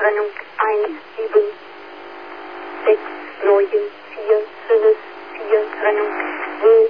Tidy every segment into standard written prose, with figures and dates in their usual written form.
Trennung 1, 7, 6, 9, 4, 5, 4, Trennung 2,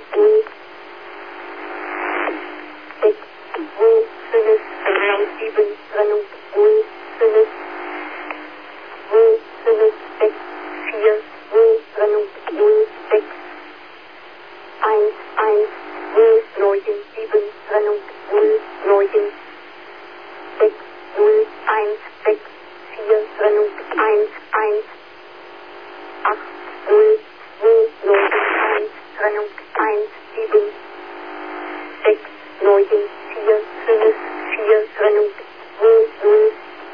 6, 2, 5, 3, 7, Trennung 2, 5, 2, 5, 6, 4, 2, Trennung 2, 6, 1, 1, 2, 9, 7, Trennung 2, 9, 6, 0, 1, 6, 4, Trennung 1, 1, 8, 0, 2, 9, 1, Trennung 1, 7, 6, 9, 4, 5, 4, Trennung 2, 0,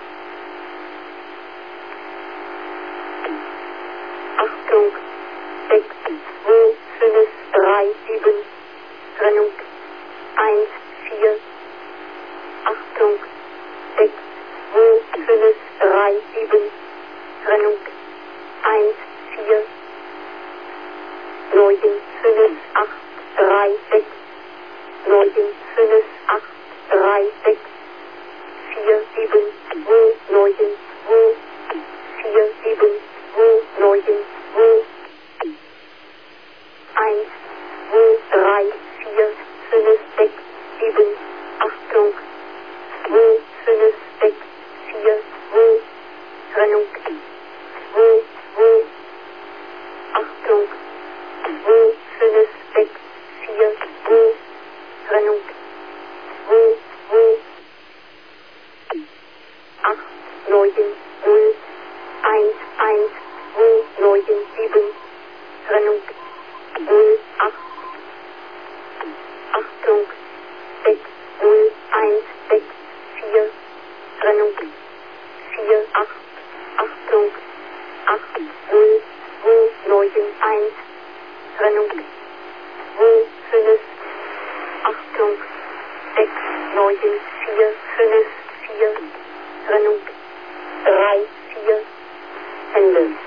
Achtung, 6, 2, 5, 3, 7, Trennung 1, 4, Achtung, 6, 2, 5, 3, 7, Trennung 1, 4, 9, 5, 8, 3, 6, 9, 5, 8, 3, 6, 4, 7, 2, 9, 2, 4, 7, 2, 9, 2, 1, 2, 3, 4, 5, 6, 7, Achtung, 2, 5, 6, 4, 2, Trennung 2, 2, Achtung, 2, 5, 6, 4, 2, Trennung 2, 2, 8, 9, 0, 1, 1, 2, 9, 7, Trennung 0, 8, Achtung, 6, 0, 1, 6, 4, Trennung 4, 8, Achtung, 8, 0, 2, 9, 1, Trennung 2, 5, Achtung, 6, 9, 4, 5, 4, Trennung 3, 4, Ende.